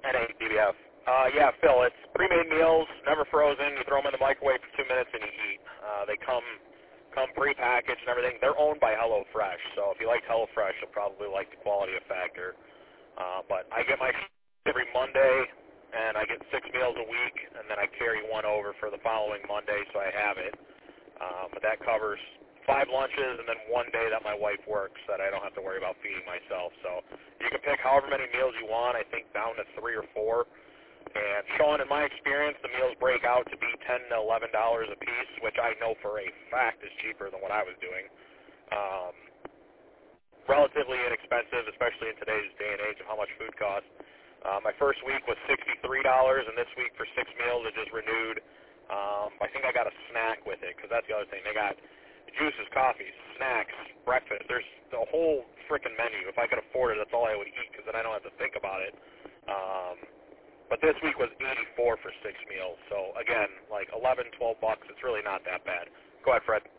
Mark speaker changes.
Speaker 1: NADBF. Yeah, Phil, it's pre-made meals, never frozen. You throw them in the microwave for 2 minutes and you eat. They come pre-packaged and everything. They're owned by HelloFresh, so if you like HelloFresh, you'll probably like the quality of Factor. But I get my every Monday, and I get 6 meals a week, and then I carry one over for the following Monday, so I have it. But that covers 5 lunches and then 1 day that my wife works that I don't have to worry about feeding myself. So you can pick however many meals you want, I think down to 3 or 4. And Sean, in my experience, the meals break out to be $10 to $11 a piece, which I know for a fact is cheaper than what I was doing. Relatively inexpensive, especially in today's day and age of how much food costs. My first week was $63, and this week for 6 meals it just renewed. I think I got a snack with it, because that's the other thing. They got juices, coffees, snacks, breakfast. There's the whole freaking menu. If I could afford it, that's all I would eat, because then I don't have to think about it. But this week was $84 for 6 meals. So, again, like $11, $12. It's really not that bad. Go ahead, Fred.